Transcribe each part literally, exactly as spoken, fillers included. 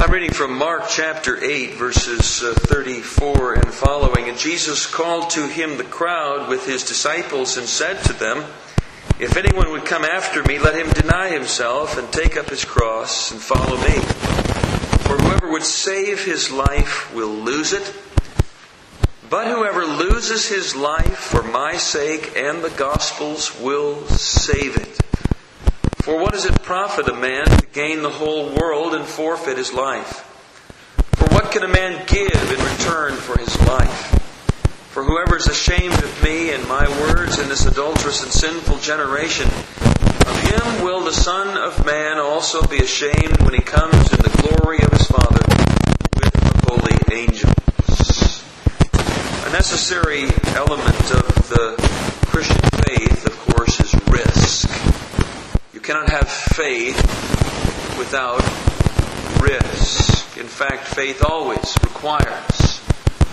I'm reading from Mark chapter eight, verses uh, thirty-four and following. And Jesus called to him the crowd with his disciples and said to them, "If anyone would come after me, let him deny himself and take up his cross and follow me. For whoever would save his life will lose it. But whoever loses his life for my sake and the gospel's will save it. For what does it profit a man to gain the whole world and forfeit his life? For what can a man give in return for his life? For whoever is ashamed of me and my words in this adulterous and sinful generation, of him will the Son of Man also be ashamed when he comes in the glory of his Father with the holy angels." A necessary element of the Christian faith, of course, is risk. You cannot have faith without risk. In fact, faith always requires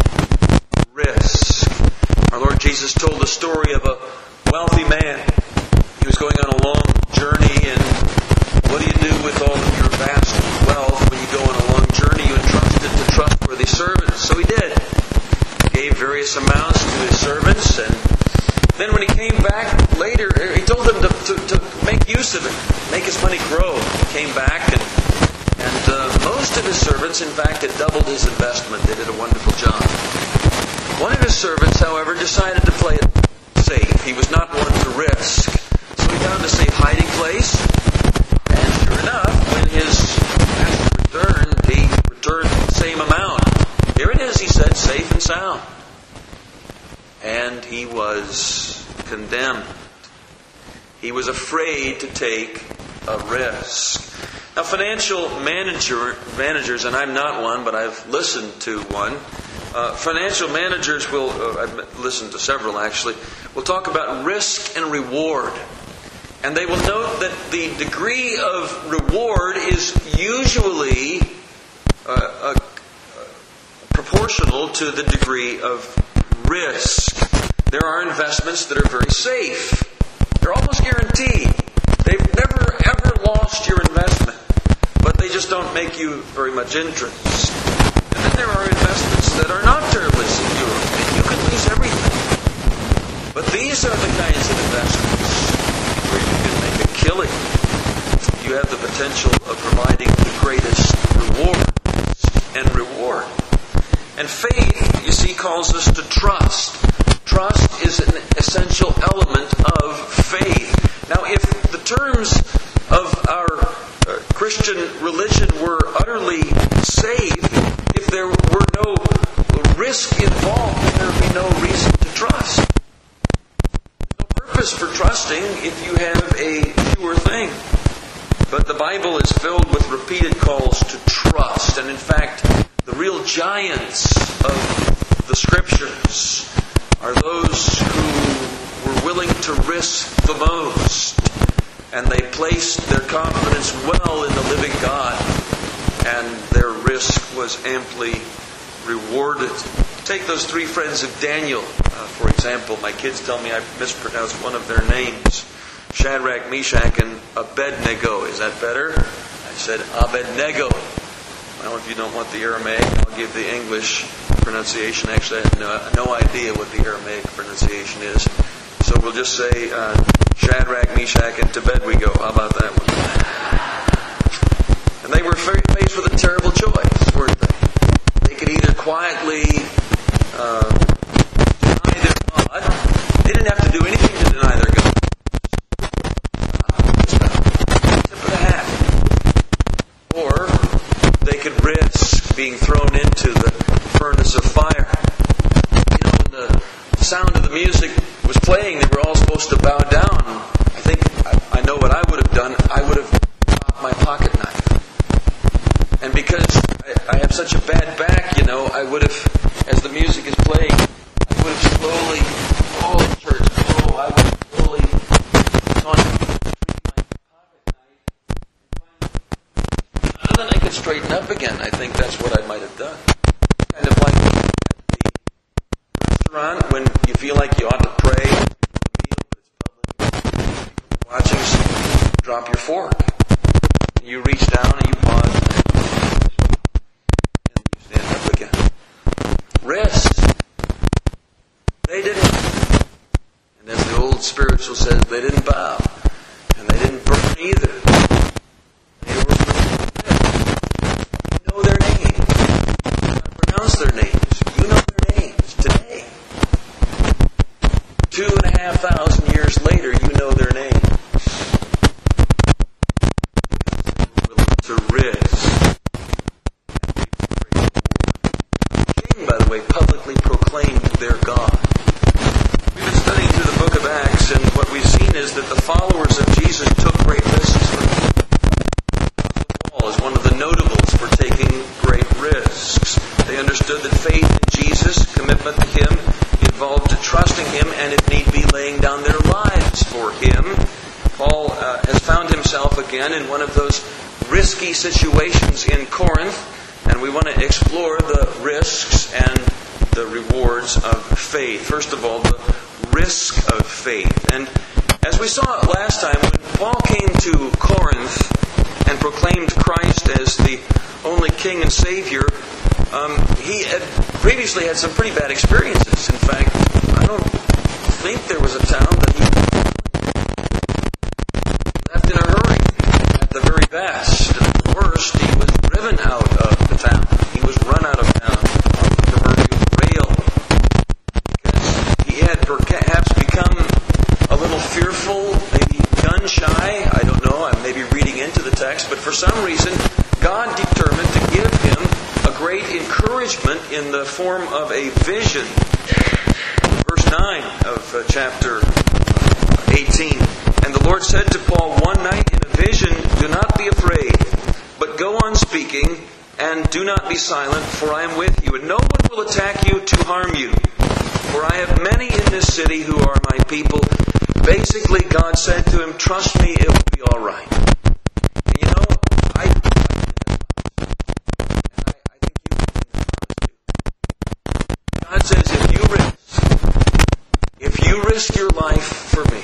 risk. Our Lord Jesus told the story of a wealthy man. He was going on a long journey, and what do you do with all of your vast wealth when you go on a long journey? You entrust it to trustworthy servants. So he did. He gave various amounts to his servants, and then when he came back later, he told them to, to, to make use of it, make his money grow. He came back, and, and uh, most of his servants, in fact, had doubled his investment. They did a wonderful job. One of his servants, however, decided to play it safe. He was not one to risk. So he found a safe hiding place, and sure enough, when his master returned, he returned the same amount. "Here it is," he said, "safe and sound." And he was condemned. He was afraid to take a risk. Now, financial manager, managers, and I'm not one, but I've listened to one, uh, financial managers will, uh, I've listened to several actually, will talk about risk and reward. And they will note that the degree of reward is usually uh, uh, proportional to the degree of risk. There are investments that are very safe. They're almost guaranteed. They've never ever lost your investment, but they just don't make you very much interest. And then there are investments that are not terribly secure, and you can lose everything. But these are the kinds of investments where you can make a killing. You have the potential of providing the greatest reward and reward. And faith, you see, calls us to trust. Trust is an essential element of faith. Now, if the terms of our uh, Christian religion were utterly safe, if there were no risk involved, then there would be no reason to trust. There's no purpose for trusting if you have a sure thing. But the Bible is filled with repeated calls to trust. And in fact, the real giants of the Scriptures are those who were willing to risk the most. And they placed their confidence well in the living God. And their risk was amply rewarded. Take those three friends of Daniel, uh, for example. My kids tell me I mispronounced one of their names. Shadrach, Meshach, and Abednego. Is that better? I said Abednego. Well, if you don't want the Aramaic, I'll give the English pronunciation. Actually, I have no, no idea what the Aramaic pronunciation is. So we'll just say uh, Shadrach, Meshach, and Abednego. How about that one? And they were faced with a terrible choice, weren't they? They could either quietly uh, deny their God. They didn't have to do anything to deny their God. Tip of the hat. Or they could risk being thrown into the furnace of fire. You know, when the sound of the music was playing, they were all supposed to bow down. I think, I, I know what I would have done. I would have dropped my pocket knife. And because I, I have such a bad back, you know, I would have, as the music is playing, I would have slowly, oh, church, oh, I would have slowly gone to my pocket knife. And then I could straighten up again. I think that's what I might have done. Kind of like at the restaurant when you feel like you ought to pray, watching someone drop your fork. You reach down and you pause. spiritual says they didn't bow. And they didn't burn either. They were you know their names. You cannot pronounce their names. You know their names today. Two and a half thousand years later, you know their names. To risk. The king, by the way, publicly proclaimed their God. We've been studying through the book of Acts, and what we've seen is that the followers of Jesus took great risks for him. Paul is one of the notables for taking great risks. They understood that faith in Jesus, commitment to Him, involved trusting Him, and if need be, laying down their lives for Him. Paul uh, has found himself again in one of those risky situations in Corinth, and we want to explore the risks and the rewards of faith. First of all, the risk of faith. And as we saw it last time, when Paul came to Corinth and proclaimed Christ as the only King and Savior, um, he had previously had some pretty bad experiences. In fact, I don't think there was a town that he left in a hurry at the very best. And at the worst, he was driven out of the town. He was run out of town on the proverbial rail. Because he had perhaps become a little fearful, maybe gun shy. I don't know, I may be reading into the text. But for some reason, God determined to give him a great encouragement in the form of a vision. Verse nine of uh, chapter eighteen. And the Lord said to Paul one night in a vision, "Do not be afraid, but go on speaking, and do not be silent, for I am with you. And no one will attack you to harm you. For I have many in this city who are my people." Basically, God said to him, "Trust me, it will be all right." And you know, I, I, I, I think you can too. God says, if you risk, if you risk your life for me,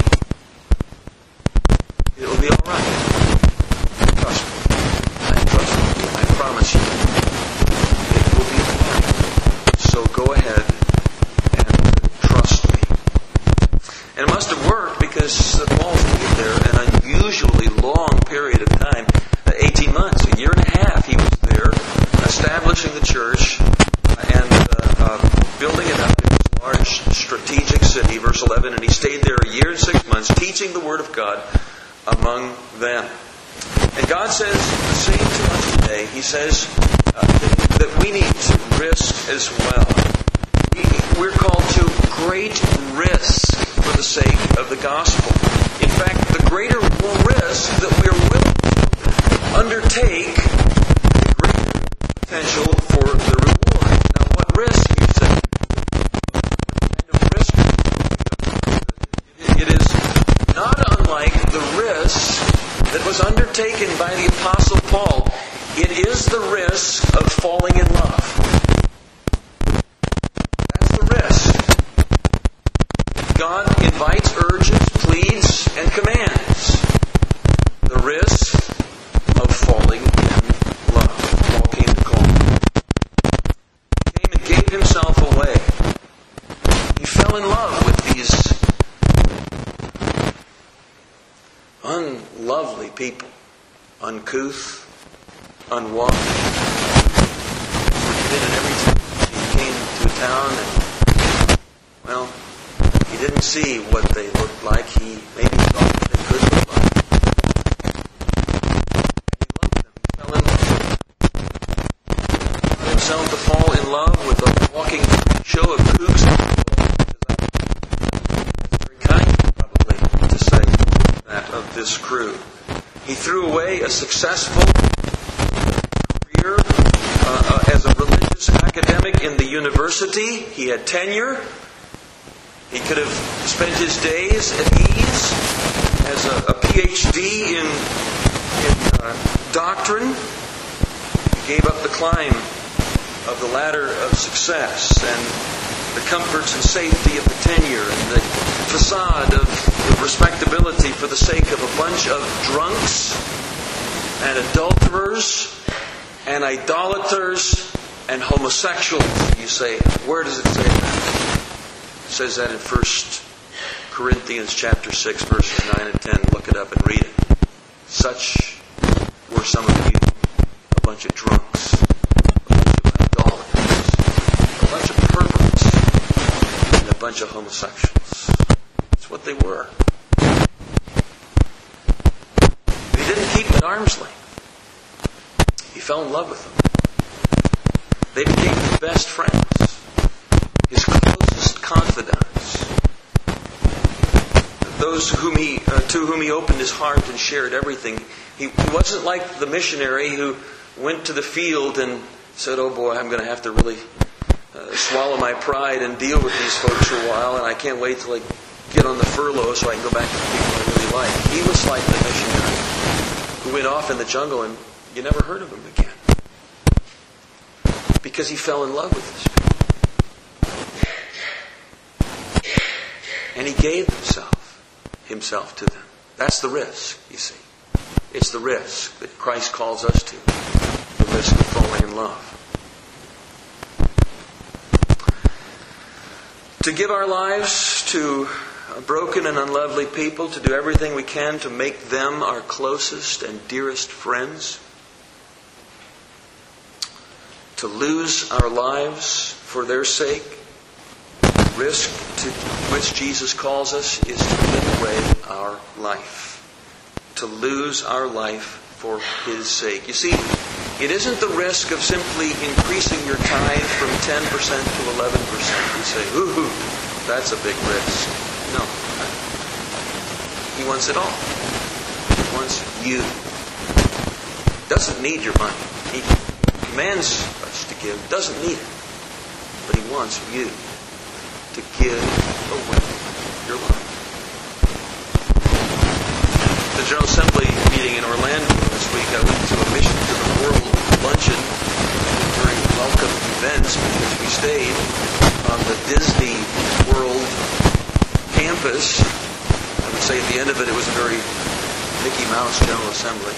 it'll be all right. Trust me. I trust you. I promise you. It will be all right. So go ahead and trust me. And it must have worked, because Paul stayed there an unusually long period of time. eighteen months, a year and a half he was there, establishing the church and uh, uh, building it up in this large strategic city. Verse eleven, and he stayed there a year and six months, teaching the Word of God among them. And God says the same to us today. He says uh, that, that we need to risk as well. We, we're called to great risk for the sake of the gospel. In fact, the greater risk that we are willing to undertake, the greater potential for the reward. Now, what risk, you say? What kind of risk? It is not unlike the risk that was undertaken by the Apostle Paul. It is the risk of falling in love. That's the risk. God invites, urges, pleads, and commands. The risk of falling in love. Paul came to call. He came and gave himself away. He fell in love with these unlovely people. Uncouth, unwashed, forbidden everything. He came to a town and, well, he didn't see what they looked like. He maybe thought they could look like. He loved them. He fell in love. He allowed himself to fall in love with a walking show of kooks. That's very kind, probably, to say that of this crew. He threw away a successful career uh, uh, as a religious academic in the university. He had tenure. He could have spent his days at ease as a, a P H D in, in uh, doctrine. He gave up the climb of the ladder of success and the comforts and safety of the tenure and the facade of respectability for the sake of a bunch of drunks and adulterers and idolaters and homosexuals. You say, where does it say that? It says that in First Corinthians chapter six, verses nine and ten. Look it up and read it. Such were some of you, a bunch of drunks, a bunch of idolaters, a bunch of perverts, and a bunch of homosexuals. That's what they were. He didn't keep them at arm's length. He fell in love with them. They became his best friends, his closest confidants, those whom he, uh, to whom he opened his heart and shared everything. He, he wasn't like the missionary who went to the field and said, "Oh boy, I'm going to have to really uh, swallow my pride and deal with these folks for a while, and I can't wait till I get on the furlough so I can go back to the people I really like." He was like the missionary who went off in the jungle and you never heard of him again, because he fell in love with his people. And he gave himself, himself to them. That's the risk, you see. It's the risk that Christ calls us to. The risk of falling in love. To give our lives to broken and unlovely people, to do everything we can to make them our closest and dearest friends. To lose our lives for their sake. The risk to which Jesus calls us is to give away our life. To lose our life for His sake. You see, it isn't the risk of simply increasing your tithe from ten percent to eleven percent. You say, ooh, that's a big risk. No. He wants it all. He wants you. He doesn't need your money. He commands us to give. Doesn't need it. But He wants you to give away your life. The General Assembly meeting in Orlando this week, I went to a Mission to the World luncheon during welcome events because we stayed on the Disney World campus. I would say at the end of it, it was a very Mickey Mouse General Assembly.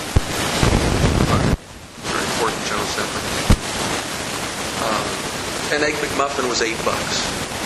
Very important General Assembly. Um, an Egg McMuffin was eight bucks.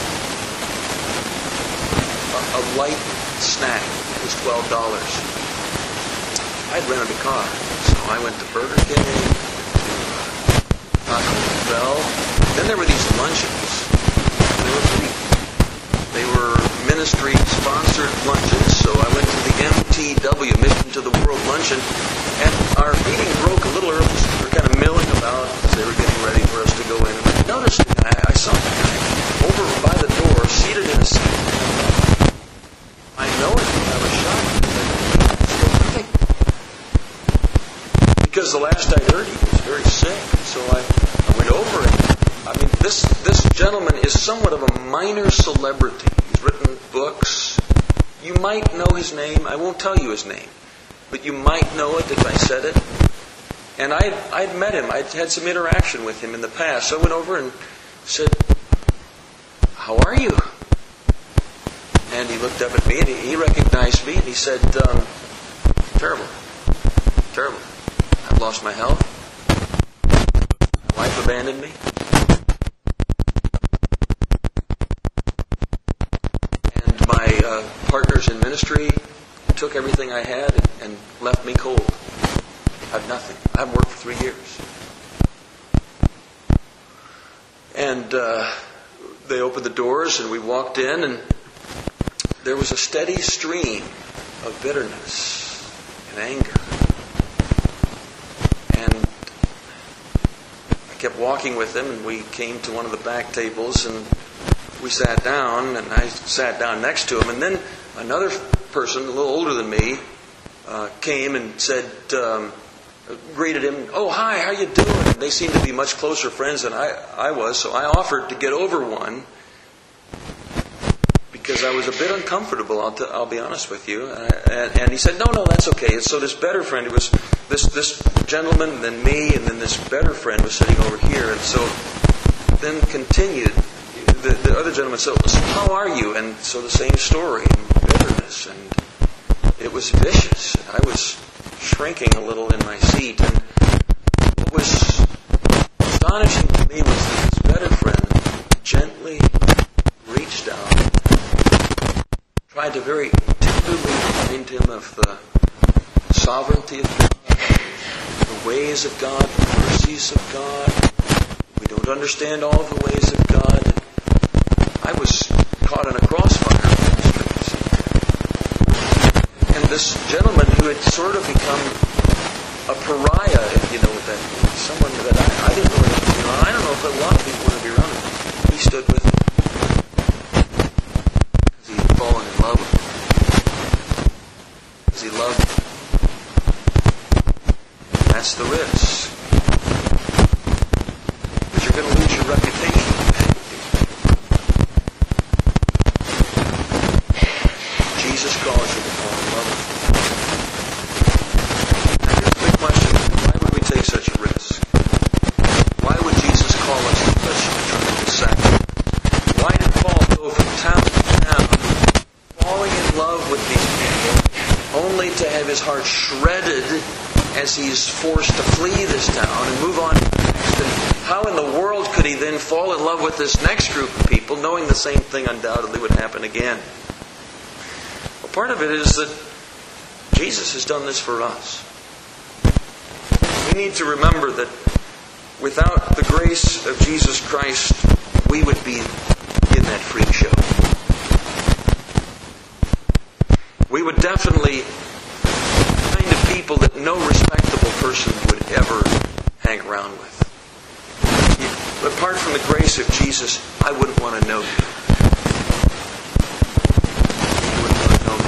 A, a light snack was twelve dollars. I'd rented a car, so I went to Burger King, to Taco Bell. Then there were these luncheons. They were free. They were ministry-sponsored luncheons, so I went to the M T W, Mission to the World luncheon, and our meeting broke a little early, so we were kind of milling about as they were getting ready for us to go in. And I noticed a guy, I saw a guy over by the door, seated in a seat. I know it, I was shocked. Because the last I heard, he was very sick. So I, I went over it. I mean, this this gentleman is somewhat of a minor celebrity. He's written books. You might know his name. I won't tell you his name. But you might know it if I said it. And I'd, I'd met him. I'd had some interaction with him in the past. So I went over and said, "How are you?" And he looked up at me and he, he recognized me and he said, um, terrible. Terrible. I've lost my health. My wife abandoned me. And my uh, partners in ministry took everything I had and, and left me cold. I have nothing. I haven't worked for three years. And uh, they opened the doors and we walked in and there was a steady stream of bitterness and anger. And I kept walking with him, and we came to one of the back tables, and we sat down, and I sat down next to him. And then another person, a little older than me, uh, came and said, um, greeted him, "Oh, hi, how you doing?" And they seemed to be much closer friends than I, I was, so I offered to get over one. Because I was a bit uncomfortable, I'll, t- I'll be honest with you. Uh, and, and he said, no, no, that's okay. And so this better friend, it was this this gentleman, and then me, and then this better friend was sitting over here. And so then continued, the, the other gentleman said, so how are you? And so the same story, and bitterness, and it was vicious. I was shrinking a little in my seat. And what was astonishing to me was that this better friend gently reached out, tried to to very tenderly remind him of the sovereignty of God, the ways of God, the mercies of God. We don't understand all of the ways of God. I was caught in a crossfire of ministries. And this gentleman who had sort of become a pariah, if you know what that means, someone that I, I didn't really, you know, I don't know if a lot of people want to be around him. He stood with him. Because he had fallen in love with him. Because he loved him. That's the risk. But you're going to lose your reputation. Jesus calls you to fall in love with him. Now here's the big question. Why would we take such a risk? Why would Jesus call us to such a tremendous sacrifice? Why did Paul go from town to town, falling in love with these people, only to have his heart shredded as he's forced to flee this town and move on to the next? And how in the world could he then fall in love with this next group of people, knowing the same thing undoubtedly would happen again? Well, part of it is that Jesus has done this for us. We need to remember that without the grace of Jesus Christ, we would be in that freak show. We would definitely people that no respectable person would ever hang around with. Apart from the grace of Jesus, I wouldn't want to know you. You wouldn't want to know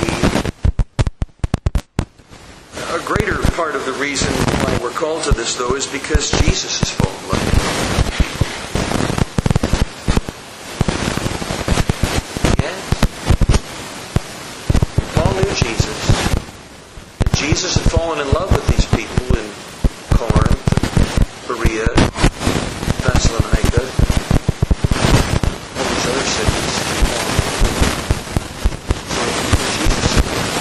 me. A greater part of the reason why we're called to this, though, is because Jesus has fallen in love with us. Yes. Paul knew Jesus. Jesus had fallen in love with these people in Corinth, Berea, Thessalonica, all these other cities. So Jesus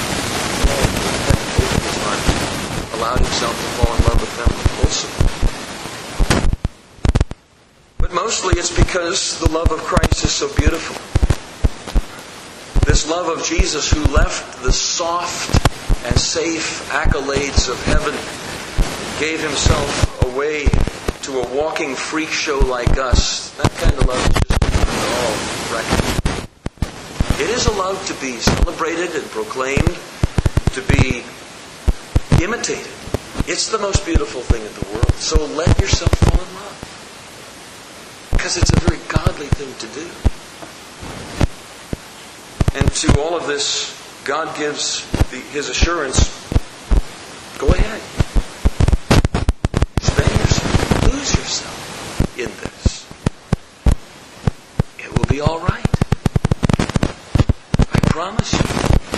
opened his heart, allowed himself to fall in love with them wholesomely. But mostly it's because the love of Christ is so beautiful. This love of Jesus who left the soft and safe accolades of heaven, gave himself away to a walking freak show like us. That kind of love is just not at all reckoned. It is a love to be celebrated and proclaimed, to be imitated. It's the most beautiful thing in the world. So let yourself fall in love. Because it's a very godly thing to do. And to all of this, God gives the, His assurance, go ahead. Spend yourself, lose yourself in this. It will be all right. I promise you.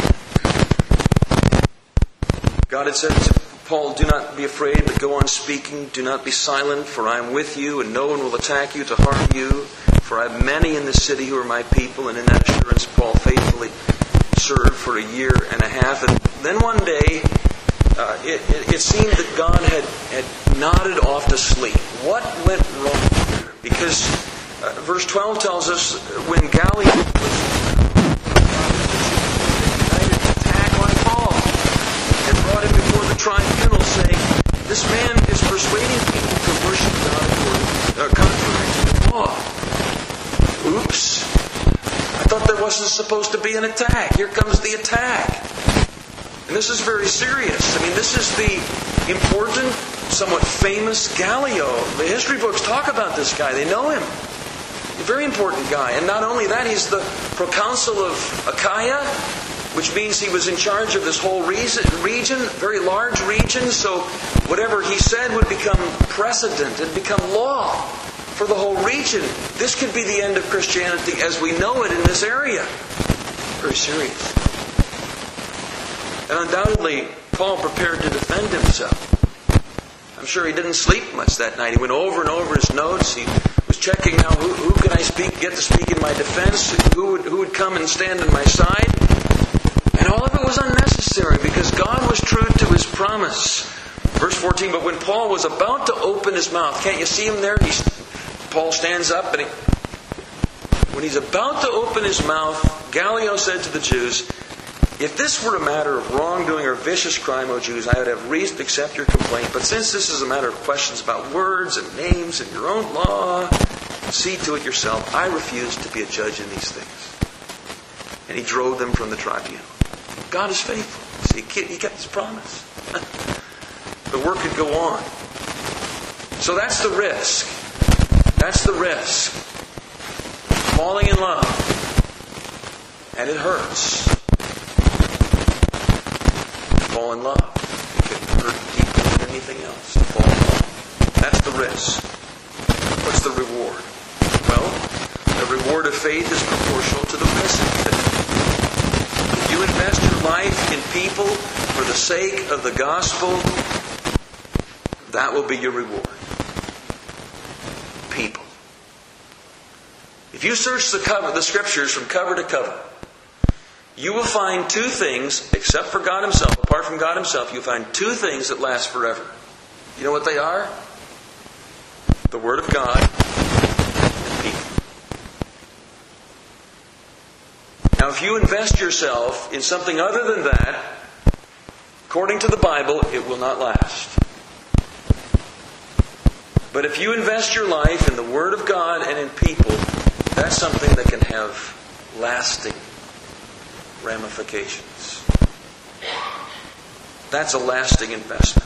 God had said to Paul, do not be afraid, but go on speaking. Do not be silent, for I am with you, and no one will attack you to harm you. For I have many in the city who are my people. And in that assurance, Paul faithfully served for a year and a half. And then one day, uh, it, it, it seemed that God had, had nodded off to sleep. What went wrong here? Because uh, verse twelve tells us when Gallio was united attack on Paul and brought him before the tribunal, saying, this man is persuading people to worship God uh, contrary to the law. Oops. I thought there wasn't supposed to be an attack. Here comes the attack. And this is very serious. I mean, this is the important, somewhat famous Gallio. The history books talk about this guy. They know him. A very important guy. And not only that, he's the proconsul of Achaia, which means he was in charge of this whole region, very large region. So whatever he said would become precedent and become law for the whole region. This could be the end of Christianity as we know it in this area. Very serious. And undoubtedly, Paul prepared to defend himself. I'm sure he didn't sleep much that night. He went over and over his notes. He was checking now, who, who can I speak, get to speak in my defense? Who would, who would come and stand on my side? And all of it was unnecessary because God was true to His promise. Verse fourteen, but when Paul was about to open his mouth, can't you see him there? He's, Paul stands up and he, when he's about to open his mouth, Gallio said to the Jews, If this were a matter of wrongdoing or vicious crime, O Jews, I would have reason to accept your complaint. But since this is a matter of questions about words and names and your own law, see to it yourself. I refuse to be a judge in these things. And he drove them from the tribunal. God is faithful. See, he kept his promise. The work could go on. So that's the risk. That's the risk. Falling in love. And it hurts. Fall in love. It can hurt deeper than anything else. To fall in love. That's the risk. What's the reward? Well, the reward of faith is proportional to the risk of faith. If you invest your life in people for the sake of the gospel, that will be your reward. People. If you search the cover, the Scriptures from cover to cover, you will find two things, except for God Himself, apart from God Himself, you'll find two things that last forever. You know what they are? The Word of God and people. Now, if you invest yourself in something other than that, according to the Bible, it will not last. But if you invest your life in the Word of God and in people, that's something that can have lasting ramifications. That's a lasting investment.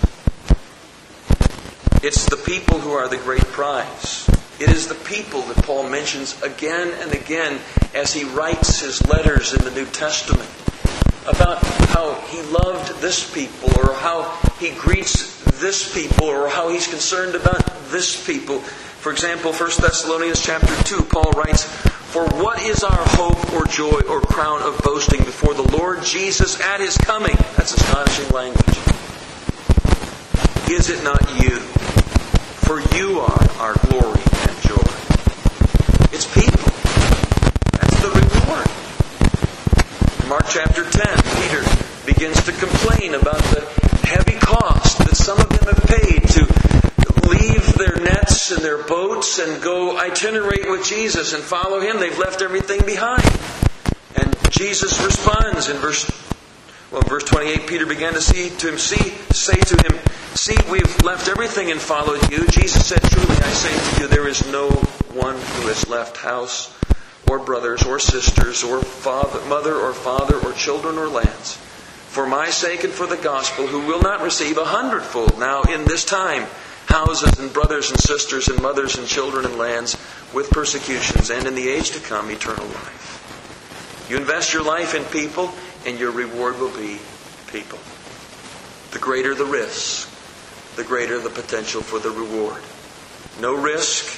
It's the people who are the great prize. It is the people that Paul mentions again and again as he writes his letters in the New Testament about how he loved this people, or how he greets this people, or how he's concerned about this people. For example, First Thessalonians chapter two, Paul writes, "For what is our hope or joy or crown of boasting before the Lord Jesus at His coming?" That's astonishing language. "Is it not you? For you are our glory and joy." It's people. That's the reward. In Mark chapter ten, Peter begins to complain about the heavy cost that some of them have paid to leave their nets and their boats and go itinerate with Jesus and follow Him. They've left everything behind. And Jesus responds in verse well, in verse twenty-eight, Peter began to see to him, see, say to him, "See, we've left everything and followed you." Jesus said, "Truly I say to you, there is no one who has left house or brothers or sisters or father, mother or father or children or lands for my sake and for the gospel, who will not receive a hundredfold now in this time houses and brothers and sisters and mothers and children and lands with persecutions, and in the age to come eternal life." You invest your life in people, and your reward will be people. The greater the risk, the greater the potential for the reward. No risk,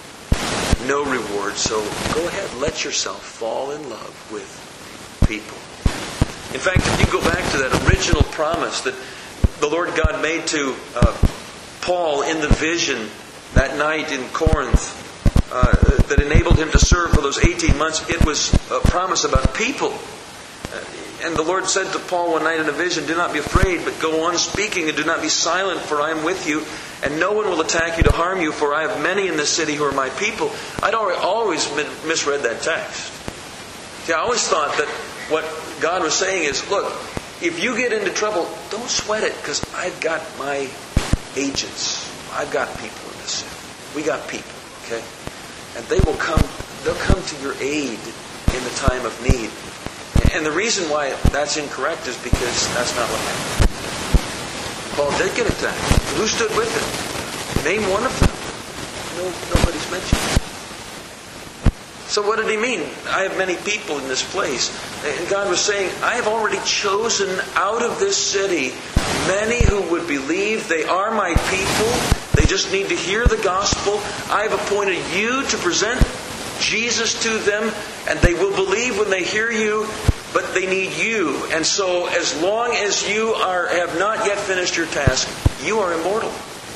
no reward. So go ahead, let yourself fall in love with people. In fact, if you go back to that original promise that the Lord God made to uh, Paul in the vision that night in Corinth, uh, that enabled him to serve for those eighteen months, it was a promise about people. Uh, and the Lord said to Paul one night in a vision, "Do not be afraid, but go on speaking, and do not be silent, for I am with you, and no one will attack you to harm you, for I have many in this city who are my people." I'd always misread that text. See, I always thought that what God was saying is, look, if you get into trouble, don't sweat it, because I've got my agents. I've got people in this city. We got people, okay? And they will come, they'll come to your aid in the time of need. And the reason why that's incorrect is because that's not what happened. Paul did get attacked. Who stood with him? Name one of them. No, nobody's mentioned. So what did he mean? I have many people in this place. And God was saying, I have already chosen out of this city many who would believe. They are my people. They just need to hear the gospel. I have appointed you to present Jesus to them, and they will believe when they hear you, but they need you. And so as long as you are have not yet finished your task, you are immortal.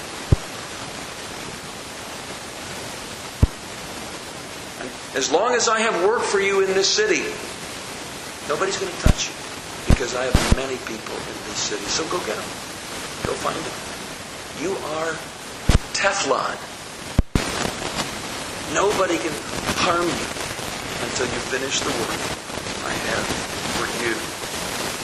As long as I have work for you in this city, nobody's going to touch you, because I have many people in this city. So go get them. Go find them. You are Teflon. Nobody can harm you until you finish the work I have for you.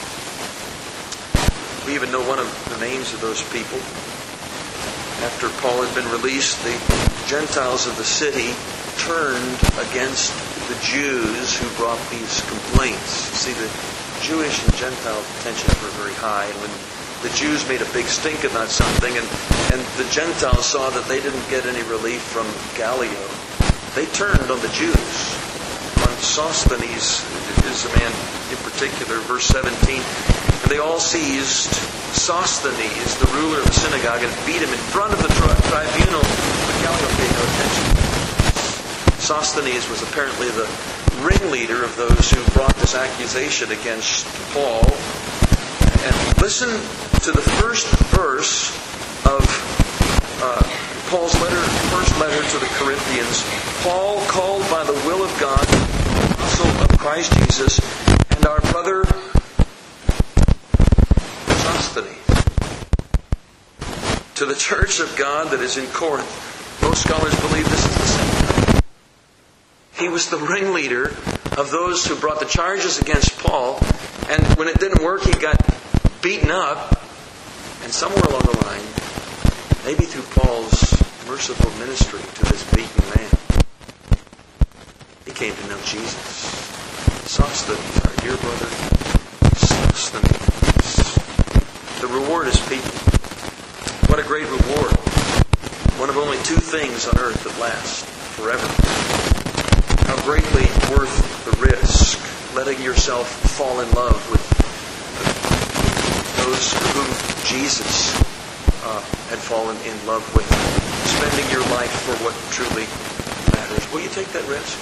we even know one of the names of those people. After Paul had been released, the Gentiles of the city turned against the Jews who brought these complaints. See, the Jewish and Gentile tensions were very high, and when the Jews made a big stink about something, and, and the Gentiles saw that they didn't get any relief from Gallio, they turned on the Jews. On Sosthenes is a man in particular, verse seventeen, and they all seized Sosthenes, the ruler of the synagogue, and beat him in front of the tri- tribunal, but Gallio paid no attention. Sosthenes was apparently the ringleader of those who brought this accusation against Paul. And listen to the first verse of uh, Paul's letter, first letter to the Corinthians. Paul, called by the will of God, apostle of Christ Jesus, and our brother Sosthenes, to the church of God that is in Corinth. Most scholars believe this is the same. He was the ringleader of those who brought the charges against Paul, and when it didn't work, he got beaten up, and somewhere along the line, maybe through Paul's merciful ministry to this beaten man, he came to know Jesus. Sosthenes, our dear brother, Sosthenes. The reward is people. What a great reward. One of only two things on earth that last forever. How greatly worth the risk, letting yourself fall in love with those for whom Jesus uh, had fallen in love with, spending your life for what truly matters. Will you take that risk?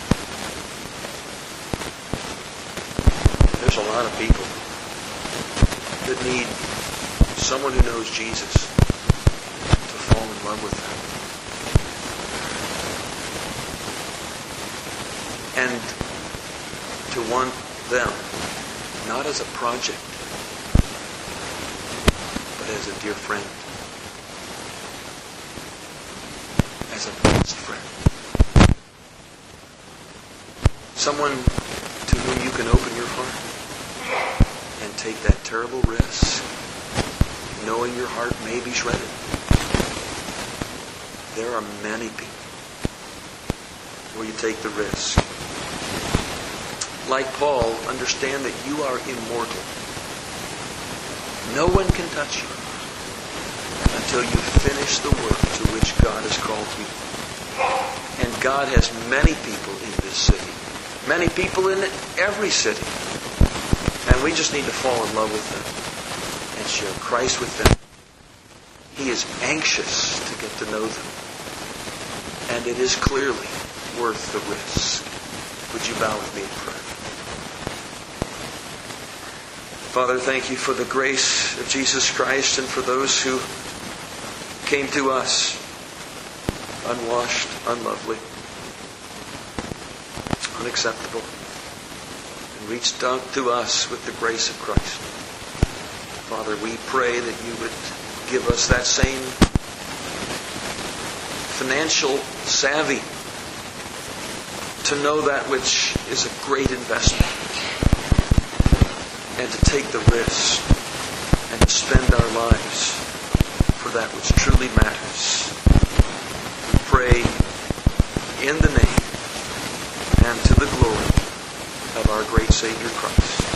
There's a lot of people that need someone who knows Jesus to fall in love with them. And to want them, not as a project, but as a dear friend. As a best friend. Someone to whom you can open your heart and take that terrible risk, knowing your heart may be shredded. There are many people. Will you take the risk? Like Paul, understand that you are immortal. No one can touch you until you finish the work to which God has called you. And God has many people in this city. Many people in every city. And we just need to fall in love with them and share Christ with them. He is anxious to get to know them. And it is clearly worth the risk. Would you bow with me in prayer? Father, thank you for the grace of Jesus Christ and for those who came to us unwashed, unlovely, unacceptable, and reached out to us with the grace of Christ. Father, we pray that you would give us that same financial savvy to know that which is a great investment and to take the risk and to spend our lives for that which truly matters. We pray in the name and to the glory of our great Savior Christ.